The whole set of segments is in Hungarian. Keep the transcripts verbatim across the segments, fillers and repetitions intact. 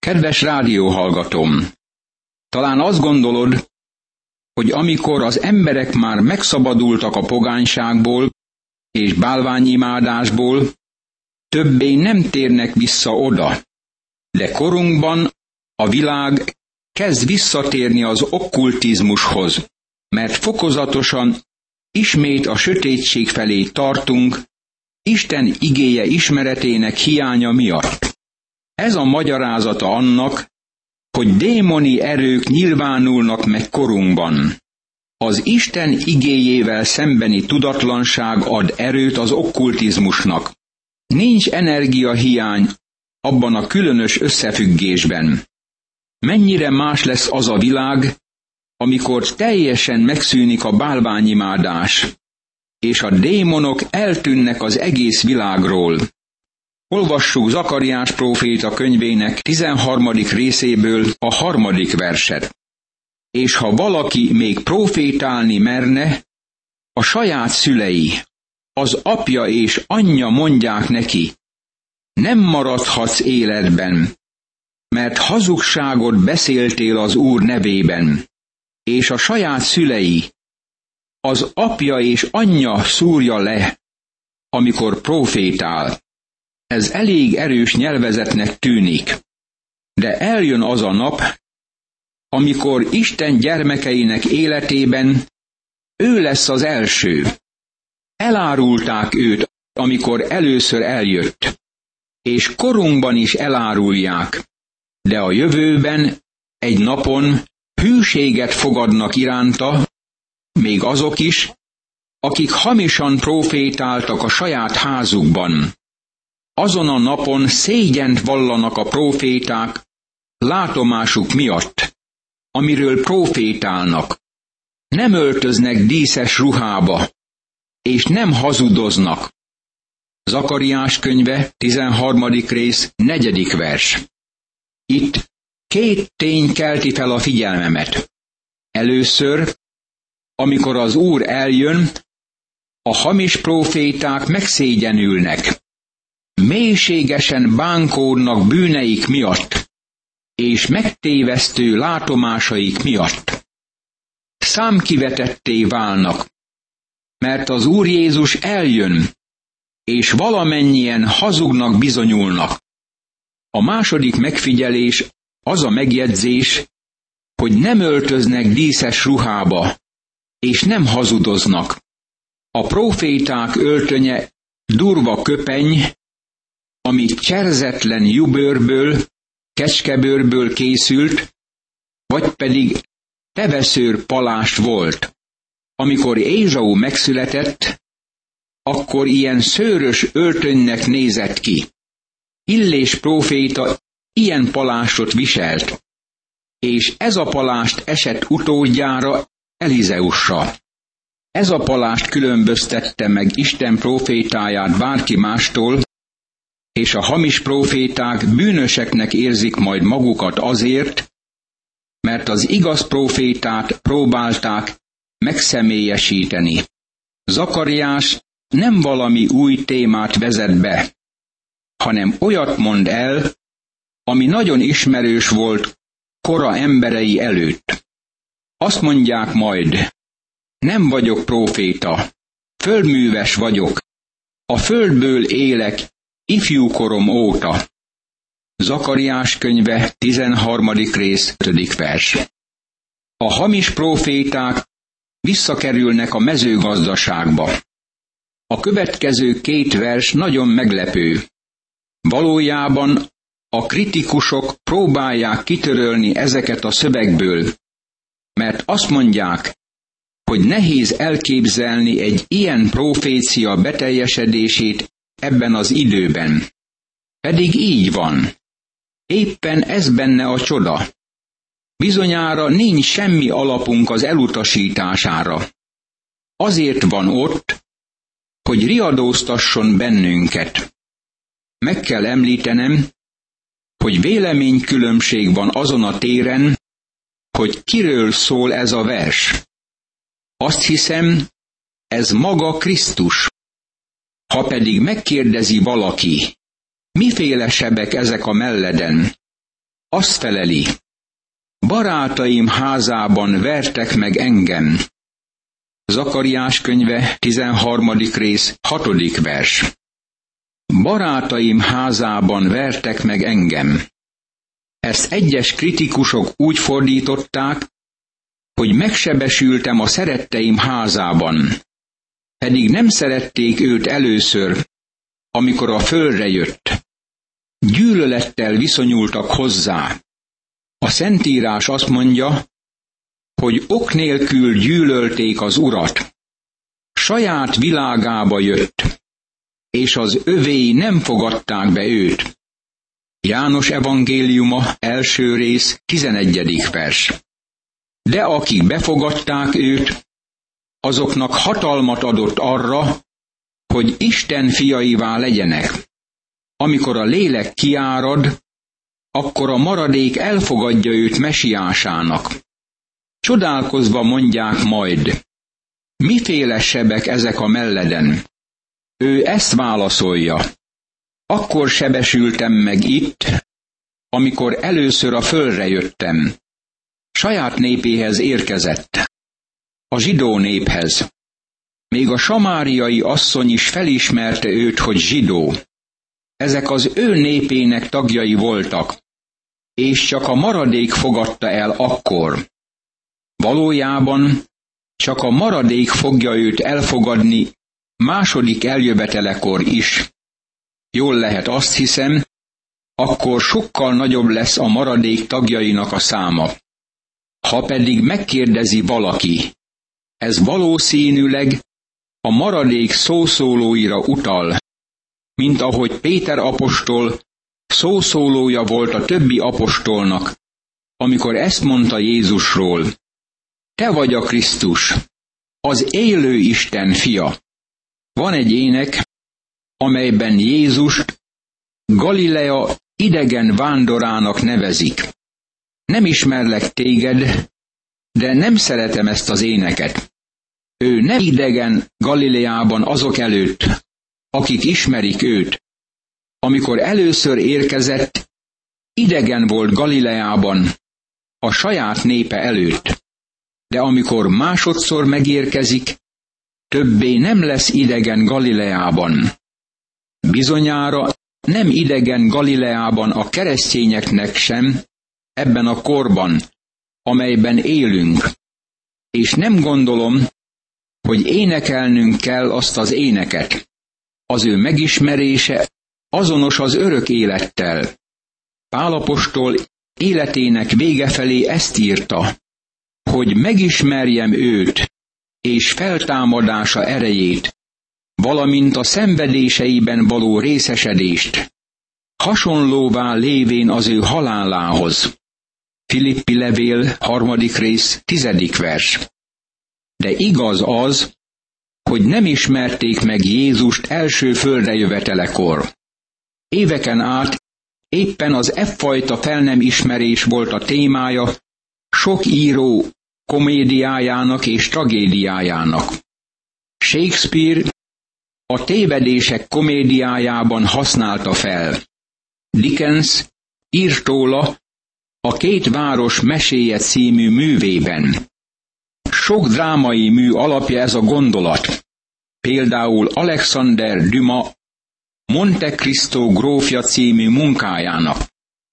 Kedves rádióhallgatóm! Talán azt gondolod, hogy amikor az emberek már megszabadultak a pogányságból és bálványimádásból, többé nem térnek vissza oda. De korunkban a világ kezd visszatérni az okkultizmushoz, mert fokozatosan ismét a sötétség felé tartunk, Isten igéje ismeretének hiánya miatt. Ez a magyarázata annak, hogy démoni erők nyilvánulnak meg korunkban. Az Isten igéjével szembeni tudatlanság ad erőt az okkultizmusnak. Nincs energiahiány abban a különös összefüggésben. Mennyire más lesz az a világ, amikor teljesen megszűnik a bálványimádás, és a démonok eltűnnek az egész világról. Olvassuk Zakariás próféta könyvének tizenharmadik részéből a harmadik verset. És ha valaki még prófétálni merne, a saját szülei, az apja és anyja mondják neki, nem maradhatsz életben, mert hazugságot beszéltél az Úr nevében, és a saját szülei, az apja és anyja szúrja le, amikor prófétál. Ez elég erős nyelvezetnek tűnik, de eljön az a nap, amikor Isten gyermekeinek életében ő lesz az első. Elárulták őt, amikor először eljött, és korunkban is elárulják, de a jövőben egy napon hűséget fogadnak iránta, még azok is, akik hamisan prófétáltak a saját házukban. Azon a napon szégyent vallanak a próféták látomásuk miatt, amiről prófétálnak. Nem öltöznek díszes ruhába, és nem hazudoznak. Zakariás könyve, tizenharmadik rész, negyedik vers. Itt két tény kelti fel a figyelmemet. Először, amikor az Úr eljön, a hamis próféták megszégyenülnek. Mélységesen bánkódnak bűneik miatt, és megtévesztő látomásaik miatt. Számkivetetté válnak, mert az Úr Jézus eljön, és valamennyien hazugnak bizonyulnak. A második megfigyelés az a megjegyzés, hogy nem öltöznek díszes ruhába, és nem hazudoznak. A próféták öltönye durva köpeny, ami cserzetlen jubőrből, kecskebőrből készült, vagy pedig teveszőr palást volt. Amikor Ézsau megszületett, akkor ilyen szőrös öltönynek nézett ki. Illés próféta ilyen palástot viselt, és ez a palást esett utódjára, Elizeusra. Ez a palást különböztette meg Isten prófétáját bárki mástól, és a hamis próféták bűnöseknek érzik majd magukat azért, mert az igaz prófétát próbálták megszemélyesíteni. Zakariás nem valami új témát vezet be, hanem olyat mond el, ami nagyon ismerős volt kora emberei előtt. Azt mondják majd, nem vagyok próféta, földműves vagyok, a földből élek ifjúkorom óta. Zakariás könyve, tizenharmadik rész, ötödik vers. A hamis próféták visszakerülnek a mezőgazdaságba. A következő két vers nagyon meglepő. Valójában a kritikusok próbálják kitörölni ezeket a szövegből, mert azt mondják, hogy nehéz elképzelni egy ilyen profécia beteljesedését ebben az időben. Pedig így van. Éppen ez benne a csoda. Bizonyára nincs semmi alapunk az elutasítására. Azért van ott, hogy riadóztasson bennünket. Meg kell említenem, hogy véleménykülönbség van azon a téren, hogy kiről szól ez a vers. Azt hiszem, ez maga Krisztus. Ha pedig megkérdezi valaki, miféle sebek ezek a melleden, azt feleli: barátaim házában vertek meg engem. Zakariás könyve, tizenharmadik rész, hatodik vers. Barátaim házában vertek meg engem. Ezt egyes kritikusok úgy fordították, hogy megsebesültem a szeretteim házában. Pedig nem szerették őt először, amikor a földre jött. Gyűlölettel viszonyultak hozzá. A Szentírás azt mondja, hogy ok nélkül gyűlölték az Urat. Saját világába jött, és az övéi nem fogadták be őt. János evangéliuma, első rész, tizenegyedik vers. De akik befogadták őt, azoknak hatalmat adott arra, hogy Isten fiaivá legyenek. Amikor a lélek kiárad, akkor a maradék elfogadja őt mesiásának. Csodálkozva mondják majd: miféle sebek ezek a melleden? Ő ezt válaszolja: akkor sebesültem meg itt, amikor először a földre jöttem. Saját népéhez érkezett, a zsidó néphez. Még a samáriai asszony is felismerte őt, hogy zsidó. Ezek az ő népének tagjai voltak, és csak a maradék fogadta el akkor. Valójában csak a maradék fogja őt elfogadni második eljövetelekor is. Jól lehet, azt hiszem, akkor sokkal nagyobb lesz a maradék tagjainak a száma. Ha pedig megkérdezi valaki, ez valószínűleg a maradék szószólóira utal, mint ahogy Péter apostol szószólója volt a többi apostolnak, amikor ezt mondta Jézusról: te vagy a Krisztus, az élő Isten fia. Van egy ének, amelyben Jézust Galilea idegen vándorának nevezik. Nem ismerlek téged, de nem szeretem ezt az éneket. Ő nem idegen Galileában azok előtt, akik ismerik őt. Amikor először érkezett, idegen volt Galileában, a saját népe előtt. De amikor másodszor megérkezik, többé nem lesz idegen Galileában. Bizonyára nem idegen Galileában a keresztényeknek sem, ebben a korban, amelyben élünk. És nem gondolom, hogy énekelnünk kell azt az éneket. Az ő megismerése azonos az örök élettel. Pál apostol életének vége felé ezt írta, hogy megismerjem őt, és feltámadása erejét, valamint a szenvedéseiben való részesedést, hasonlóvá lévén az ő halálához. Filippi levél, harmadik rész, tizedik vers. De igaz az, hogy nem ismerték meg Jézust első földre jövetelekor. Éveken át éppen az effajta fel nem ismerés volt a témája sok író komédiájának és tragédiájának. Shakespeare a tévedések komédiájában használta fel. Dickens írt róla a Két város meséje című művében. Sok drámai mű alapja ez a gondolat. Például Alexander Dumas Monte Cristo grófja című munkájának.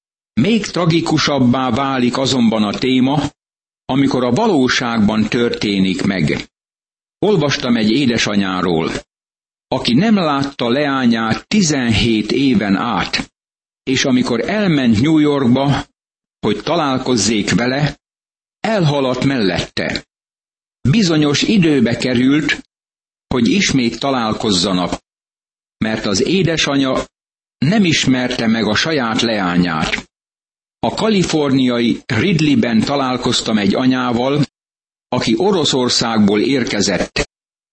Még tragikusabbá válik azonban a téma, amikor a valóságban történik meg. Olvastam egy édesanyáról, aki nem látta leányát tizenhét éven át, és amikor elment New Yorkba, hogy találkozzék vele, elhaladt mellette. Bizonyos időbe került, hogy ismét találkozzanak, mert az édesanya nem ismerte meg a saját leányát. A kaliforniai Ridleyben találkoztam egy anyával, aki Oroszországból érkezett,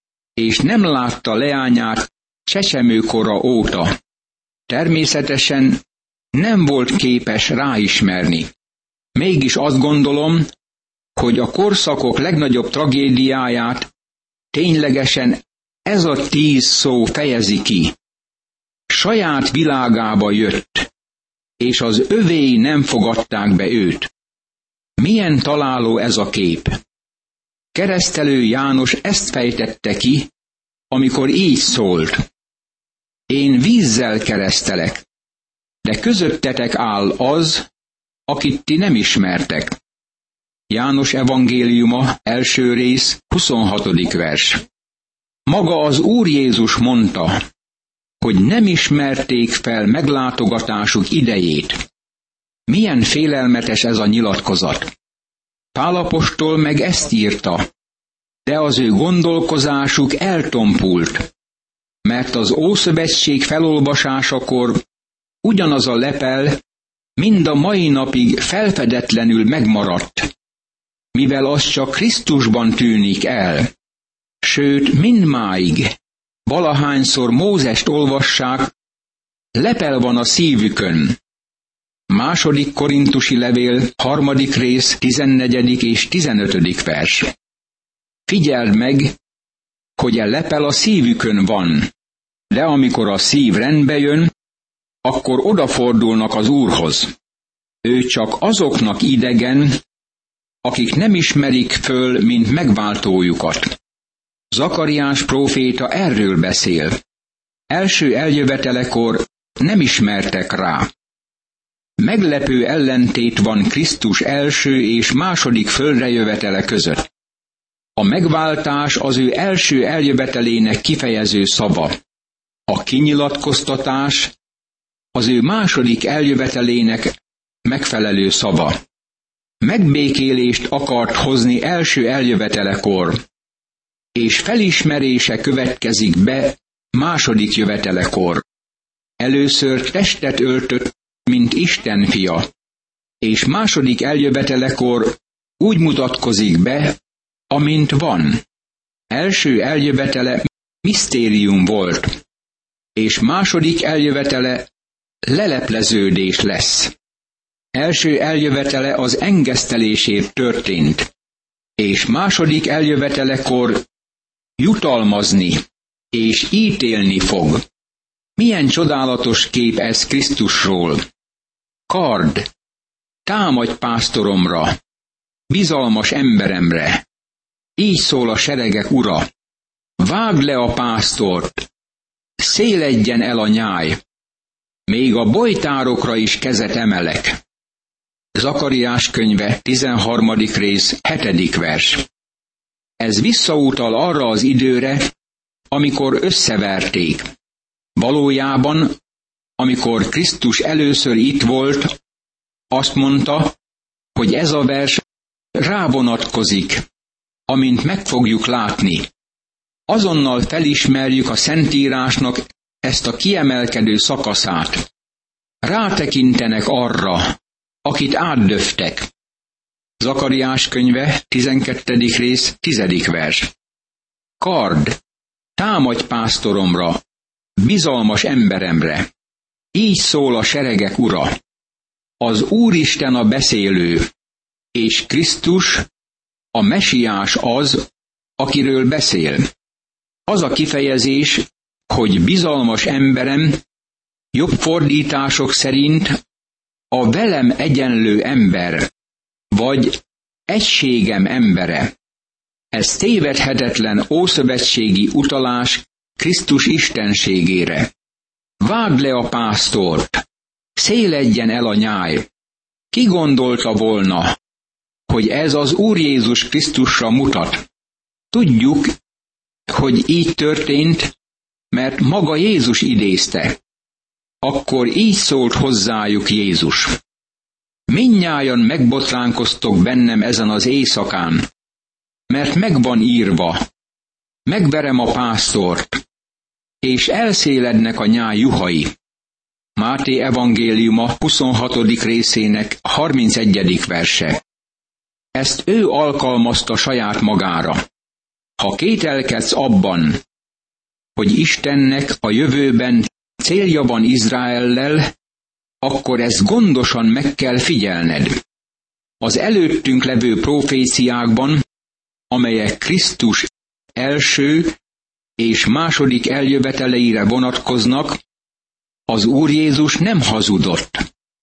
és nem látta leányát csecsemőkora óta. Természetesen nem volt képes ráismerni. Mégis azt gondolom, hogy a korszakok legnagyobb tragédiáját ténylegesen ez a tíz szó fejezi ki. Saját világába jött, és az övéi nem fogadták be őt. Milyen találó ez a kép! Keresztelő János ezt fejtette ki, amikor így szólt: Én vízzel keresztelek, de közöttetek áll az, akit ti nem ismertek. János evangéliuma, első rész, huszonhatodik vers. Maga az Úr Jézus mondta, hogy nem ismerték fel meglátogatásuk idejét. Milyen félelmetes ez a nyilatkozat. Pál apostol meg ezt írta, de az ő gondolkozásuk eltompult, mert az Ószövetség felolvasásakor ugyanaz a lepel mind a mai napig felfedetlenül megmaradt, mivel az csak Krisztusban tűnik el. Sőt, mindmáig, valahányszor Mózest olvassák, lepel van a szívükön. Második Korintusi levél, harmadik rész, tizennegyedik és tizenötödik vers. Figyeld meg, hogy a lepel a szívükön van, de amikor a szív rendbe jön, akkor odafordulnak az Úrhoz. Ő csak azoknak idegen, akik nem ismerik föl, mint megváltójukat. Zakariás próféta erről beszél. Első eljövetelekor nem ismertek rá. Meglepő ellentét van Krisztus első és második földre jövetele között. A megváltás az ő első eljövetelének kifejező szava. A kinyilatkoztatás az ő második eljövetelének megfelelő szava. Megbékélést akart hozni első eljövetelekor, és felismerése következik be második jövetelekor. Először testet öltött, mint Isten fia, és második eljövetelekor úgy mutatkozik be, amint van. Első eljövetele misztérium volt, és második eljövetele lelepleződés lesz. Első eljövetele az engesztelésért történt, és második eljövetelekor jutalmazni és ítélni fog. Milyen csodálatos kép ez Krisztusról! Kard, támadj pásztoromra, bizalmas emberemre. Így szól a seregek ura. Vágd le a pásztort, széledjen el a nyáj. Még a bojtárokra is kezet emelek. Zakariás könyve, tizenharmadik rész, hetedik vers. Ez visszautal arra az időre, amikor összeverték. Valójában, amikor Krisztus először itt volt, azt mondta, hogy ez a vers rávonatkozik, amint meg fogjuk látni. Azonnal felismerjük a Szentírásnak ezt a kiemelkedő szakaszát. Rátekintenek arra, akit átdöftek. Zakariás könyve, tizenkettedik rész, tizedik vers. Kard, támadj pásztoromra, bizalmas emberemre. Így szól a seregek ura. Az Úristen a beszélő, és Krisztus, a Mesiás az, akiről beszél. Az a kifejezés, hogy bizalmas emberem, jobb fordítások szerint a velem egyenlő ember, vagy egységem embere. Ez tévedhetetlen ószövetségi utalás Krisztus istenségére. Vágd le a pásztort, széledjen el a nyáj. Ki gondolta volna, hogy ez az Úr Jézus Krisztusra mutat? Tudjuk, hogy így történt, mert maga Jézus idézte. Akkor így szólt hozzájuk Jézus. Mindnyájan megbotránkoztok bennem ezen az éjszakán, mert megvan írva, megverem a pásztort, és elszélednek a nyáj juhai. Máté evangéliuma huszonhatodik részének harmincegyedik verse. Ezt ő alkalmazta saját magára. Ha kételkedsz abban, hogy Istennek a jövőben célja van Izraellel, akkor ezt gondosan meg kell figyelned. Az előttünk levő proféciákban, amelyek Krisztus első és második eljöveteleire vonatkoznak, az Úr Jézus nem hazudott.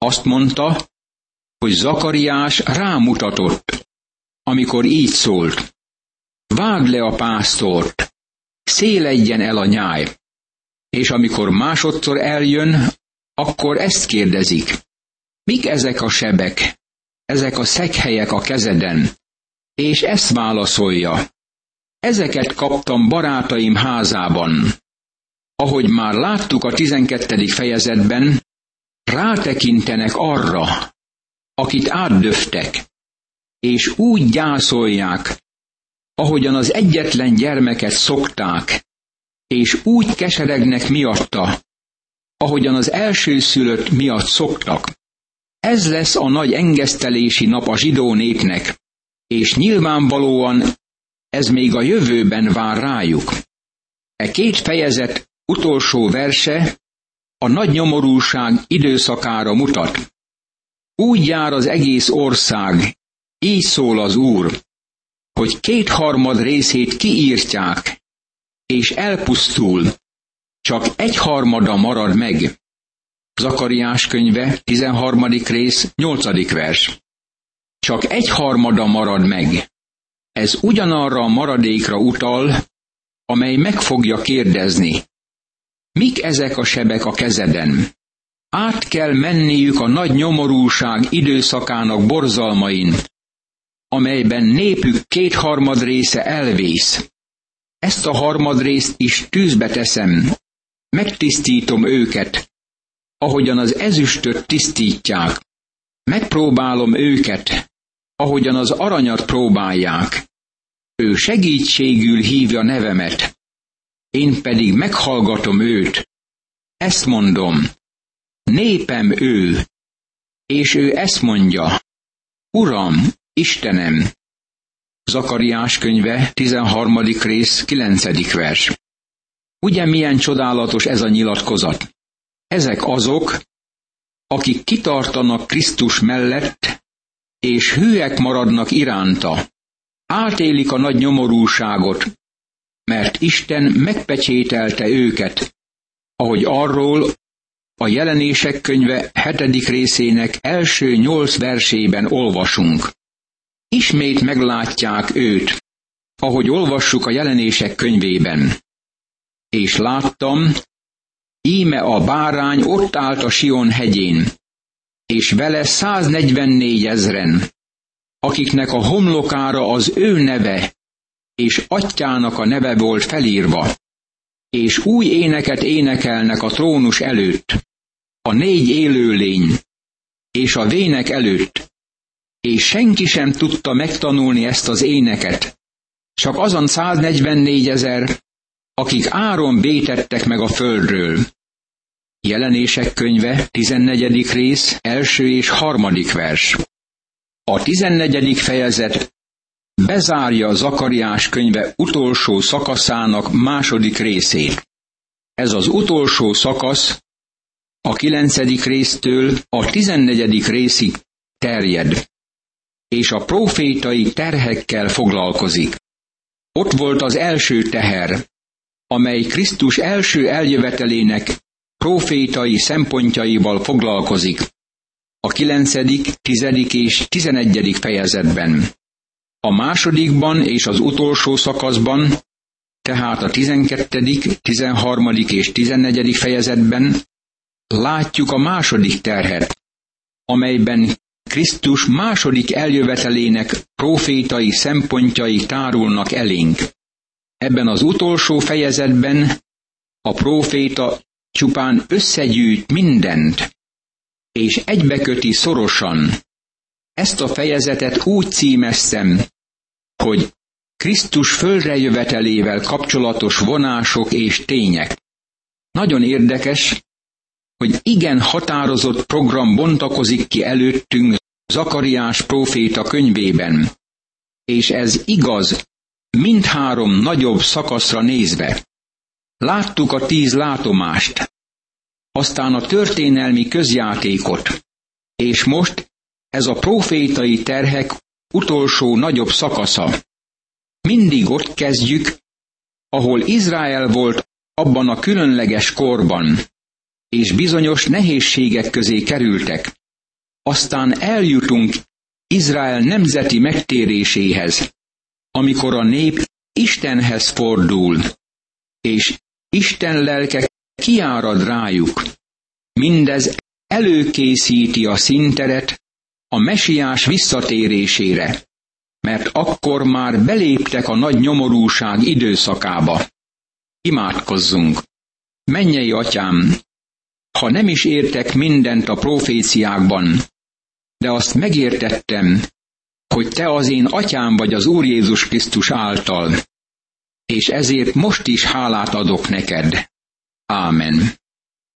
Azt mondta, hogy Zakariás rámutatott, amikor így szólt: vágd le a pásztort, széledjen el a nyáj. És amikor másodszor eljön, akkor ezt kérdezik: mik ezek a sebek, ezek a szeghellyek a kezeden? És ezt válaszolja: ezeket kaptam barátaim házában. Ahogy már láttuk a tizenkettedik fejezetben, rátekintenek arra, akit átdöftek, és úgy gyászolják, ahogyan az egyetlen gyermeket szokták, és úgy keseregnek miatta, ahogyan az elsőszülött miatt szoktak. Ez lesz a nagy engesztelési nap a zsidó népnek, és nyilvánvalóan ez még a jövőben vár rájuk. E két fejezet utolsó verse a nagy nyomorúság időszakára mutat. Úgy jár az egész ország, így szól az Úr, hogy kétharmad részét kiírtják, és elpusztul, csak egyharmada marad meg. Zakariás könyve, tizenharmadik rész, nyolcadik vers. Csak egyharmada marad meg. Ez ugyanarra a maradékra utal, amely meg fogja kérdezni: mik ezek a sebek a kezeden? Át kell menniük a nagy nyomorúság időszakának borzalmain, amelyben népük kétharmad része elvész. Ezt a harmadrészt is tűzbe teszem, megtisztítom őket, ahogyan az ezüstöt tisztítják. Megpróbálom őket, ahogyan az aranyat próbálják. Ő segítségül hívja nevemet, én pedig meghallgatom őt. Ezt mondom: népem ő, és ő ezt mondja: Uram, Istenem. Zakariás könyve, tizenharmadik rész, kilencedik vers. Ugye milyen csodálatos ez a nyilatkozat? Ezek azok, akik kitartanak Krisztus mellett, és hűek maradnak iránta. Átélik a nagy nyomorúságot, mert Isten megpecsételte őket, ahogy arról a Jelenések könyve hetedik részének első nyolc versében olvasunk. Ismét meglátják őt, ahogy olvassuk a Jelenések könyvében. És láttam, íme a bárány ott állt a Sion hegyén, és vele száznegyvennégy ezren, akiknek a homlokára az ő neve és atyjának a neve volt felírva, és új éneket énekelnek a trónus előtt, a négy élőlény és a vének előtt, és senki sem tudta megtanulni ezt az éneket, csak azon száznegyvennégy ezer, akik áron vétettek meg a földről. Jelenések könyve, tizennegyedik rész, első és harmadik vers. A tizennegyedik fejezet bezárja Zakariás könyve utolsó szakaszának második részét. Ez az utolsó szakasz a kilencedik résztől a tizennegyedik részig terjed, és a prófétai terhekkel foglalkozik. Ott volt az első teher, amely Krisztus első eljövetelének prófétai szempontjaival foglalkozik, a kilencedik, tizedik és tizenegyedik fejezetben. A másodikban és az utolsó szakaszban, tehát a tizenkettedik, tizenharmadik és tizennegyedik fejezetben látjuk a második terhet, amelyben Krisztus második eljövetelének prófétai szempontjai tárulnak elénk. Ebben az utolsó fejezetben a próféta csupán összegyűjt mindent, és egybeköti szorosan. Ezt a fejezetet úgy címeztem, hogy Krisztus földre jövetelével kapcsolatos vonások és tények. Nagyon érdekes, hogy igen határozott program bontakozik ki előttünk Zakariás próféta könyvében, és ez igaz mindhárom nagyobb szakaszra nézve. Láttuk a tíz látomást, aztán a történelmi közjátékot, és most ez a prófétai terhek utolsó nagyobb szakasza. Mindig ott kezdjük, ahol Izrael volt abban a különleges korban, és bizonyos nehézségek közé kerültek. aztán eljutunk Izrael nemzeti megtéréséhez, amikor a nép Istenhez fordul, és Isten lelke kiárad rájuk. Mindez előkészíti a színteret a mesiás visszatérésére, mert akkor már beléptek a nagy nyomorúság időszakába. Imádkozzunk! Mennyei Atyám, ha nem is értek mindent a proféciákban, de azt megértettem, hogy Te az én Atyám vagy az Úr Jézus Krisztus által, és ezért most is hálát adok neked. Ámen.